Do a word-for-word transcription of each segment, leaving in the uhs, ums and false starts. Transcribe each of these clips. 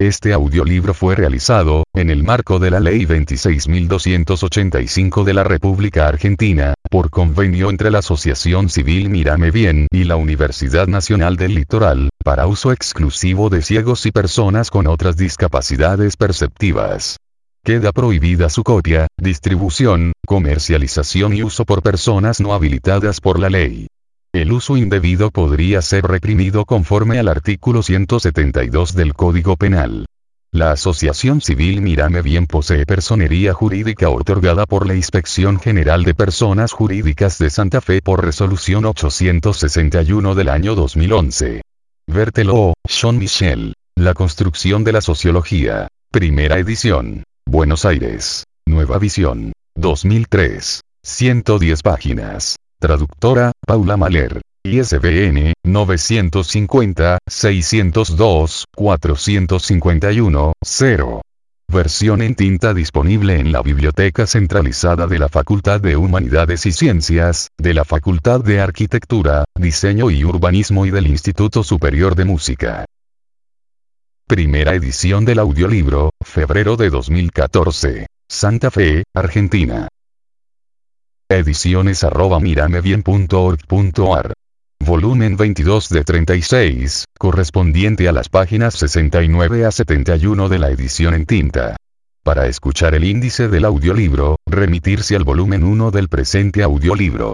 Este audiolibro fue realizado, en el marco de la Ley veintiséis mil doscientos ochenta y cinco de la República Argentina, por convenio entre la Asociación Civil Mírame Bien y la Universidad Nacional del Litoral, para uso exclusivo de ciegos y personas con otras discapacidades perceptivas. Queda prohibida su copia, distribución, comercialización y uso por personas no habilitadas por la ley. El uso indebido podría ser reprimido conforme al artículo ciento setenta y dos del Código Penal. La Asociación Civil Mírame Bien posee personería jurídica otorgada por la Inspección General de Personas Jurídicas de Santa Fe por resolución ochocientos sesenta y uno del año dos mil once. Berthelot, Jean-Michel. La construcción de la sociología. Primera edición. Buenos Aires. Nueva Visión. dos mil tres. ciento diez páginas. Traductora, Paula Mahler. I S B N, novecientos cincuenta, seiscientos dos, cuatrocientos cincuenta y uno, cero. Versión en tinta disponible en la Biblioteca Centralizada de la Facultad de Humanidades y Ciencias, de la Facultad de Arquitectura, Diseño y Urbanismo y del Instituto Superior de Música. Primera edición del audiolibro, febrero de dos mil catorce. Santa Fe, Argentina. Ediciones arroba miramebien punto org punto ar. Volumen veintidós de treinta y seis, correspondiente a las páginas sesenta y nueve a setenta y uno de la edición en tinta. Para escuchar el índice del audiolibro, remitirse al volumen uno del presente audiolibro.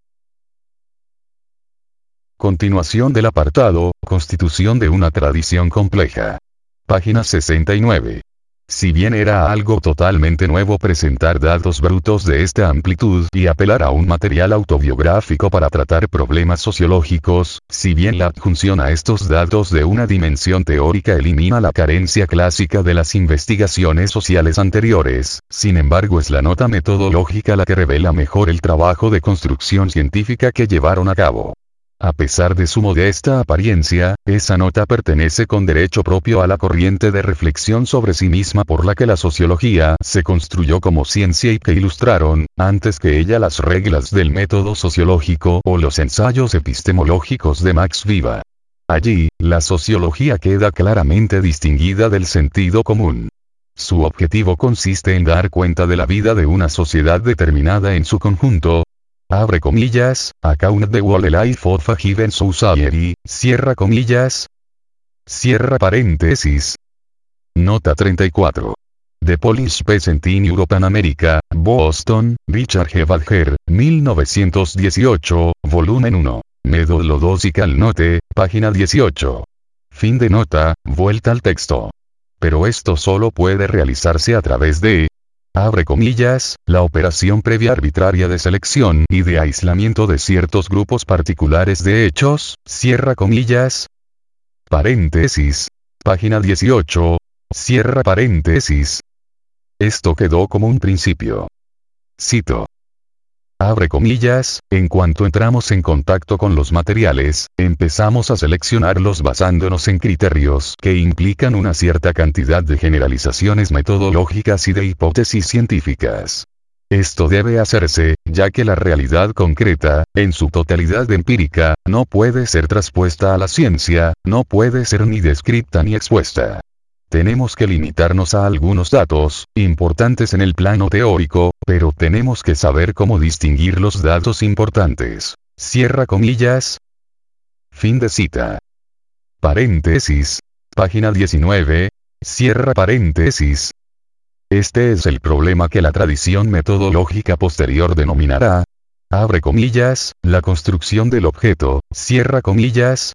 Continuación del apartado, Constitución de una tradición compleja. Página sesenta y nueve. Si bien era algo totalmente nuevo presentar datos brutos de esta amplitud y apelar a un material autobiográfico para tratar problemas sociológicos, si bien la adjunción a estos datos de una dimensión teórica elimina la carencia clásica de las investigaciones sociales anteriores, sin embargo es la nota metodológica la que revela mejor el trabajo de construcción científica que llevaron a cabo. A pesar de su modesta apariencia, esa nota pertenece con derecho propio a la corriente de reflexión sobre sí misma por la que la sociología se construyó como ciencia y que ilustraron, antes que ella, las reglas del método sociológico o los ensayos epistemológicos de Max Weber. Allí, la sociología queda claramente distinguida del sentido común. Su objetivo consiste en dar cuenta de la vida de una sociedad determinada en su conjunto. Abre comillas, account the whole life of a given society, cierra comillas. Cierra paréntesis. Nota treinta y cuatro. The Polish Peasant in Europe and America, Boston, Richard G. Badger, mil novecientos dieciocho, volumen uno. Methodological Note, página dieciocho. Fin de nota, vuelta al texto. Pero esto solo puede realizarse a través de... Abre comillas, la operación previa arbitraria de selección y de aislamiento de ciertos grupos particulares de hechos, cierra comillas. Paréntesis. Página dieciocho. Cierra paréntesis. Esto quedó como un principio. Cito. Abre comillas, en cuanto entramos en contacto con los materiales, empezamos a seleccionarlos basándonos en criterios que implican una cierta cantidad de generalizaciones metodológicas y de hipótesis científicas. Esto debe hacerse, ya que la realidad concreta, en su totalidad empírica, no puede ser traspuesta a la ciencia, no puede ser ni descrita ni expuesta. Tenemos que limitarnos a algunos datos, importantes en el plano teórico, pero tenemos que saber cómo distinguir los datos importantes. Cierra comillas. Fin de cita. Paréntesis. Página diecinueve. Cierra paréntesis. Este es el problema que la tradición metodológica posterior denominará, abre comillas, la construcción del objeto, cierra comillas.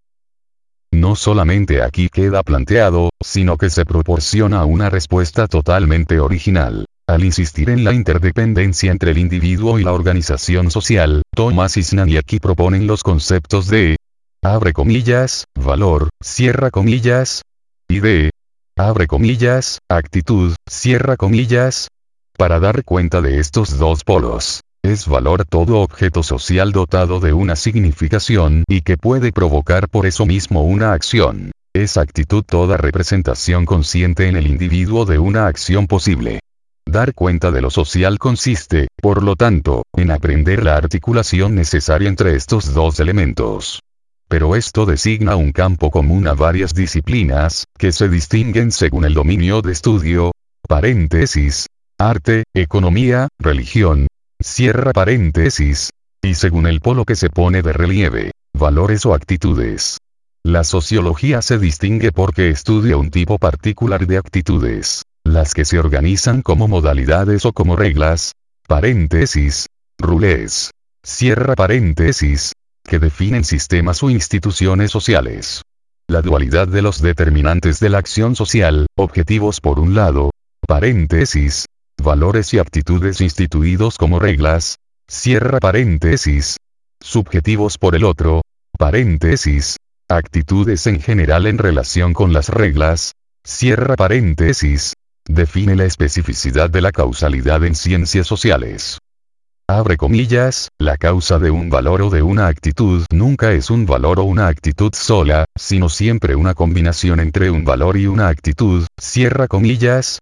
No solamente aquí queda planteado, sino que se proporciona una respuesta totalmente original. Al insistir en la interdependencia entre el individuo y la organización social, Thomas y Snaniaki proponen los conceptos de abre comillas, valor, cierra comillas, y de abre comillas, actitud, cierra comillas. Para dar cuenta de estos dos polos, es valor todo objeto social dotado de una significación y que puede provocar por eso mismo una acción. Es actitud toda representación consciente en el individuo de una acción posible. Dar cuenta de lo social consiste, por lo tanto, en aprender la articulación necesaria entre estos dos elementos. pero esto designa un campo común a varias disciplinas, que se distinguen según el dominio de estudio, paréntesis, arte, economía, religión, cierra paréntesis, y según el polo que se pone de relieve, valores o actitudes. La sociología se distingue porque estudia un tipo particular de actitudes, las que se organizan como modalidades o como reglas, paréntesis, rules, cierra paréntesis, que definen sistemas o instituciones sociales. La dualidad de los determinantes de la acción social, objetivos por un lado, paréntesis, valores y aptitudes instituidos como reglas, cierra paréntesis, subjetivos por el otro, paréntesis, actitudes en general en relación con las reglas, cierra paréntesis, define la especificidad de la causalidad en ciencias sociales. Abre comillas, la causa de un valor o de una actitud nunca es un valor o una actitud sola, sino siempre una combinación entre un valor y una actitud, cierra comillas.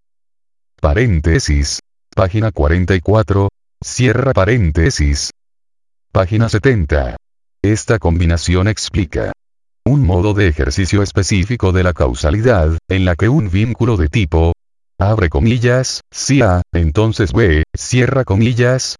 Paréntesis. Página cuarenta y cuatro, cierra paréntesis. Página setenta. Esta combinación explica un modo de ejercicio específico de la causalidad, en la que un vínculo de tipo, abre comillas, si A, entonces B, cierra comillas.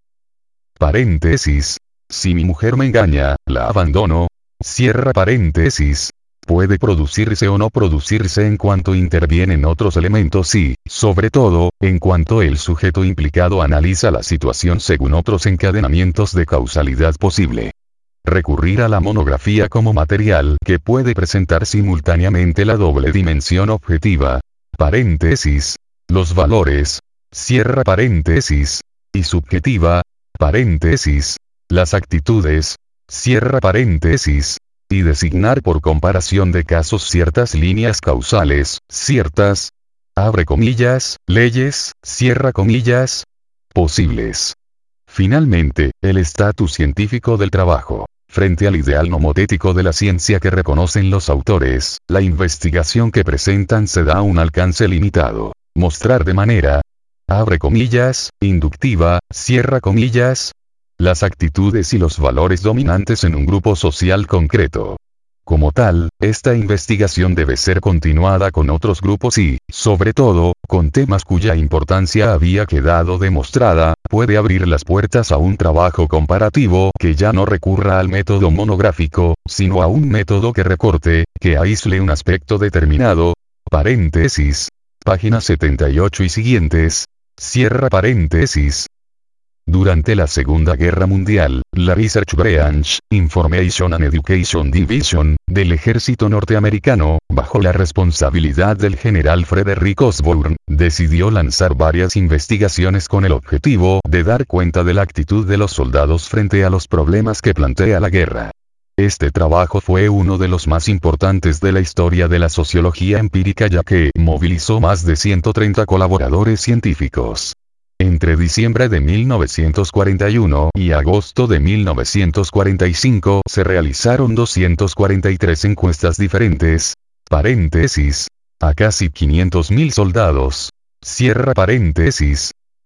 Paréntesis. Si mi mujer me engaña, la abandono, cierra paréntesis. Puede producirse o no producirse en cuanto intervienen otros elementos y, sobre todo, en cuanto el sujeto implicado analiza la situación según otros encadenamientos de causalidad posible. Recurrir a la monografía como material que puede presentar simultáneamente la doble dimensión objetiva, paréntesis, los valores, cierra paréntesis, y subjetiva, paréntesis, las actitudes, cierra paréntesis, y designar por comparación de casos ciertas líneas causales, ciertas, abre comillas, leyes, cierra comillas, posibles. Finalmente, el estatus científico del trabajo. Frente al ideal nomotético de la ciencia que reconocen los autores, la investigación que presentan se da un alcance limitado. Mostrar de manera, abre comillas, inductiva, cierra comillas, las actitudes y los valores dominantes en un grupo social concreto. Como tal, esta investigación debe ser continuada con otros grupos y, sobre todo, con temas cuya importancia había quedado demostrada, puede abrir las puertas a un trabajo comparativo que ya no recurra al método monográfico, sino a un método que recorte, que aísle un aspecto determinado, paréntesis, página setenta y ocho y siguientes, cierra paréntesis. Durante la Segunda Guerra Mundial, la Research Branch, Information and Education Division, del ejército norteamericano, bajo la responsabilidad del general Frederick Osborne, decidió lanzar varias investigaciones con el objetivo de dar cuenta de la actitud de los soldados frente a los problemas que plantea la guerra. Este trabajo fue uno de los más importantes de la historia de la sociología empírica ya que movilizó más de ciento treinta colaboradores científicos. Entre diciembre de mil novecientos cuarenta y uno y agosto de mil novecientos cuarenta y cinco se realizaron doscientas cuarenta y tres encuestas diferentes, paréntesis, a casi quinientos mil soldados, cierra paréntesis.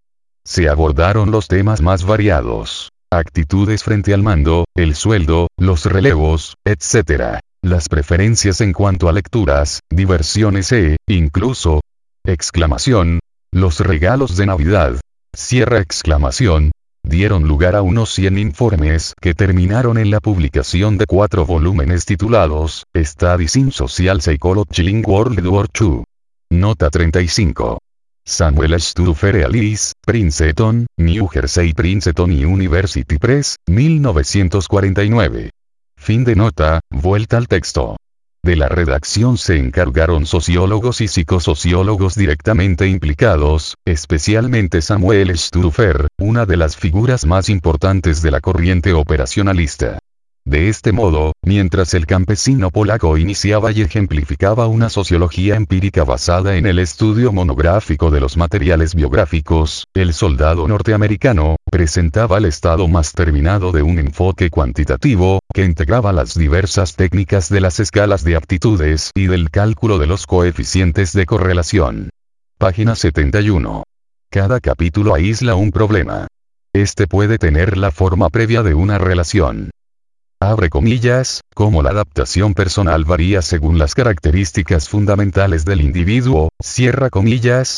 Se abordaron los temas más variados, actitudes frente al mando, el sueldo, los relevos, etcétera, las preferencias en cuanto a lecturas, diversiones e, incluso, exclamación, los regalos de Navidad, cierra exclamación, dieron lugar a unos cien informes que terminaron en la publicación de cuatro volúmenes titulados, Studies in Social Psychology in World War two. Nota treinta y cinco. Samuel Stufer Alice, Princeton, New Jersey Princeton University Press, mil novecientos cuarenta y nueve. Fin de nota, vuelta al texto. De la redacción se encargaron sociólogos y psicosociólogos directamente implicados, especialmente Samuel Stufer, una de las figuras más importantes de la corriente operacionalista. De este modo, mientras el campesino polaco iniciaba y ejemplificaba una sociología empírica basada en el estudio monográfico de los materiales biográficos, el soldado norteamericano presentaba el estado más terminado de un enfoque cuantitativo, que integraba las diversas técnicas de las escalas de aptitudes y del cálculo de los coeficientes de correlación. Página setenta y uno. Cada capítulo aísla un problema. Este puede tener la forma previa de una relación. Abre comillas, cómo la adaptación personal varía según las características fundamentales del individuo, cierra comillas.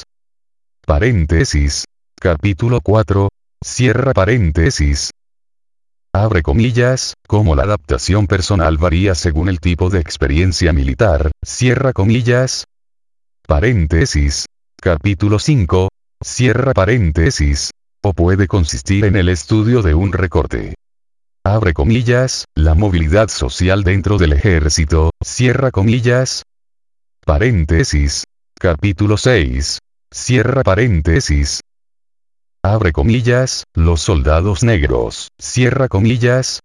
Paréntesis. Capítulo cuatro. Cierra paréntesis. Abre comillas, cómo la adaptación personal varía según el tipo de experiencia militar, cierra comillas. Paréntesis. Capítulo cinco. Cierra paréntesis. O puede consistir en el estudio de un recorte. Abre comillas, la movilidad social dentro del ejército, cierra comillas. Paréntesis. Capítulo seis. Cierra paréntesis. Abre comillas, los soldados negros, cierra comillas.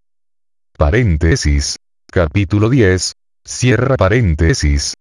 Paréntesis. Capítulo diez. Cierra paréntesis.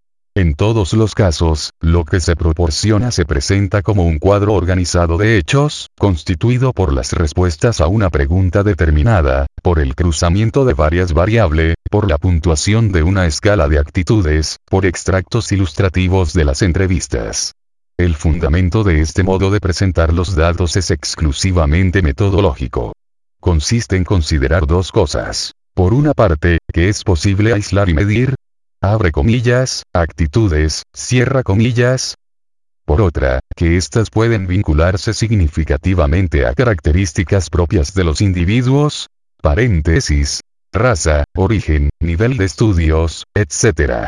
En todos los casos, lo que se proporciona se presenta como un cuadro organizado de hechos, constituido por las respuestas a una pregunta determinada, por el cruzamiento de varias variables, por la puntuación de una escala de actitudes, por extractos ilustrativos de las entrevistas. El fundamento de este modo de presentar los datos es exclusivamente metodológico. Consiste en considerar dos cosas. Por una parte, que es posible aislar y medir. Abre comillas, actitudes, cierra comillas. Por otra, que éstas pueden vincularse significativamente a características propias de los individuos, paréntesis, raza, origen, nivel de estudios, etcétera.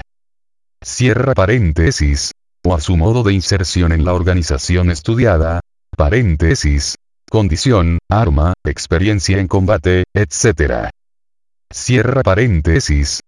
Cierra paréntesis, o a su modo de inserción en la organización estudiada, paréntesis, condición, arma, experiencia en combate, etcétera. Cierra paréntesis.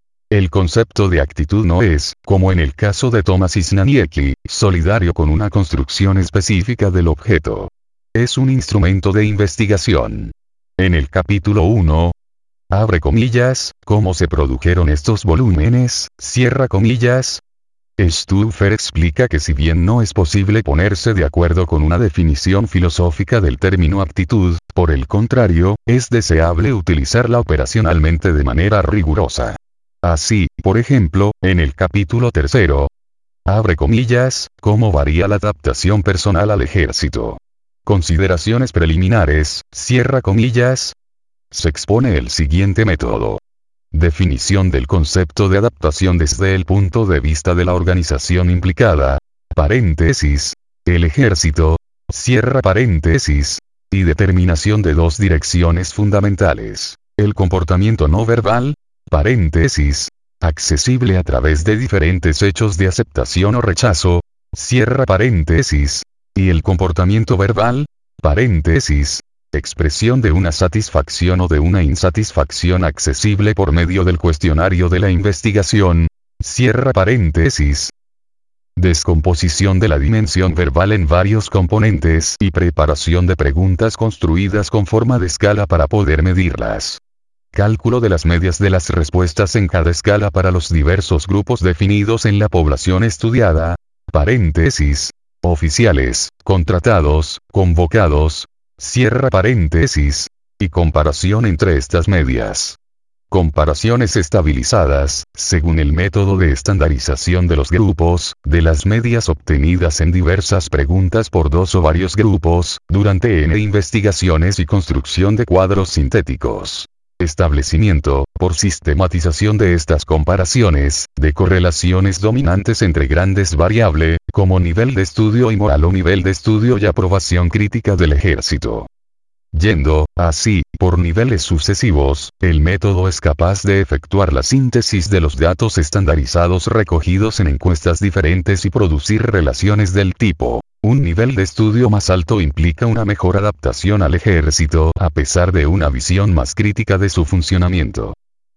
El concepto de actitud no es, como en el caso de Thomas Isnaniecki, solidario con una construcción específica del objeto. Es un instrumento de investigación. En el capítulo uno, abre comillas, cómo se produjeron estos volúmenes, cierra comillas. Stuffer explica que si bien no es posible ponerse de acuerdo con una definición filosófica del término actitud, por el contrario, es deseable utilizarla operacionalmente de manera rigurosa. Así, por ejemplo, en el capítulo tercero, abre comillas, cómo varía la adaptación personal al ejército. Consideraciones preliminares, cierra comillas. Se expone el siguiente método. Definición del concepto de adaptación desde el punto de vista de la organización implicada, paréntesis, el ejército, cierra paréntesis, y determinación de dos direcciones fundamentales, el comportamiento no verbal, paréntesis, accesible a través de diferentes hechos de aceptación o rechazo, cierra paréntesis, y el comportamiento verbal, paréntesis, expresión de una satisfacción o de una insatisfacción accesible por medio del cuestionario de la investigación, cierra paréntesis. Descomposición de la dimensión verbal en varios componentes y preparación de preguntas construidas con forma de escala para poder medirlas. Cálculo de las medias de las respuestas en cada escala para los diversos grupos definidos en la población estudiada, paréntesis, oficiales, contratados, convocados, cierra paréntesis, y comparación entre estas medias. Comparaciones estabilizadas, según el método de estandarización de los grupos, de las medias obtenidas en diversas preguntas por dos o varios grupos, durante N investigaciones y construcción de cuadros sintéticos. Establecimiento, por sistematización de estas comparaciones, de correlaciones dominantes entre grandes variables, como nivel de estudio y moral o nivel de estudio y aprobación crítica del ejército. Yendo, así, por niveles sucesivos, el método es capaz de efectuar la síntesis de los datos estandarizados recogidos en encuestas diferentes y producir relaciones del tipo. Un nivel de estudio más alto implica una mejor adaptación al ejército a pesar de una visión más crítica de su funcionamiento.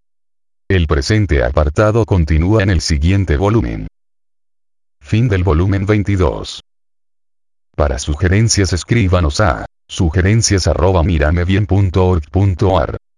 El presente apartado continúa en el siguiente volumen. Fin del volumen veintidós. Para sugerencias escríbanos a sugerencias arroba miramebien punto org punto ar.